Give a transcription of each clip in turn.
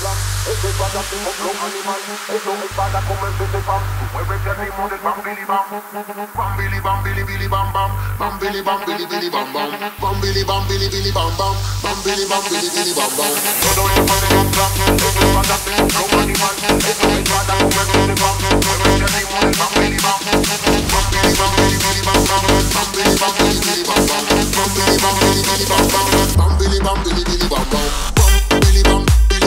Ese es para ti, otro animal. Eso es para comerse ese pan. Muévete al ritmo del bam, bili bam. Bam, bili bam, bili bili bam bam. Bam, bili bam, bili bili bam bam. Bam, bili bam, bili bili bam bam. Bam, bili bam, bili bili bam bam. Todo es para el otro. Eso es para ti, otro animal. Eso es para comerse ese pan. Muévete al ritmo del bam, bili bam. Bam, bili bam, bili bili bam bam. Bam, bili bam, bili bili bam bam. Bam, bili bam, bili bili bam bam. Bam, bili bam, bili bili bam bam. Bam, bili bam.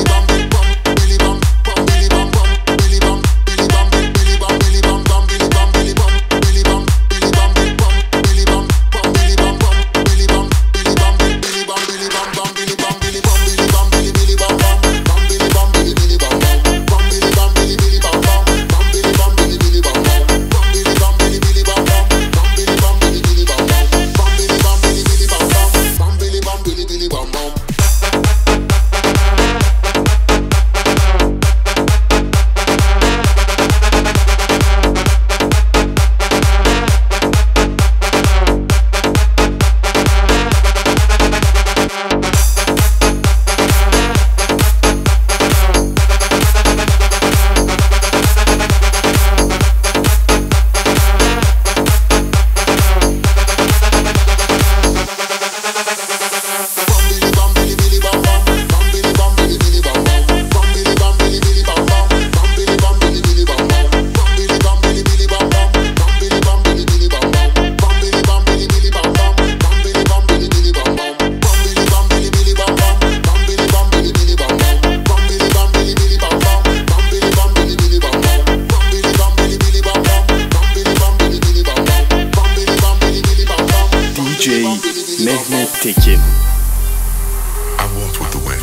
Mehmet Tekin. I walked with the wind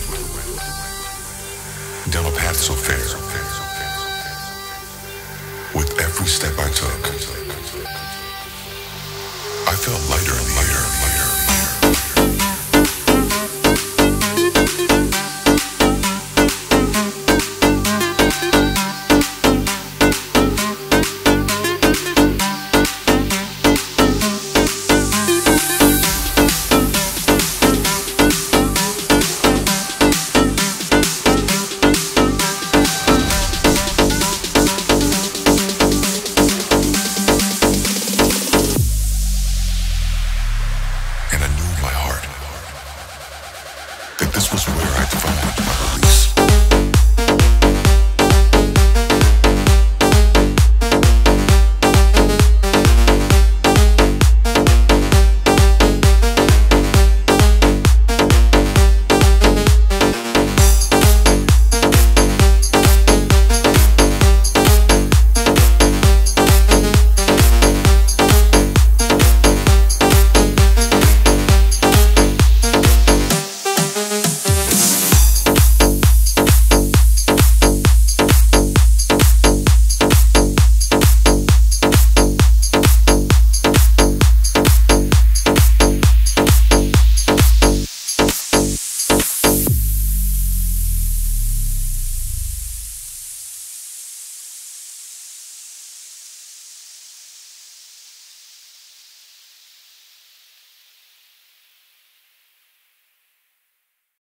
down a path so fair. With every step I took, I felt lighter and lighter and lighter. This was where I found my belief.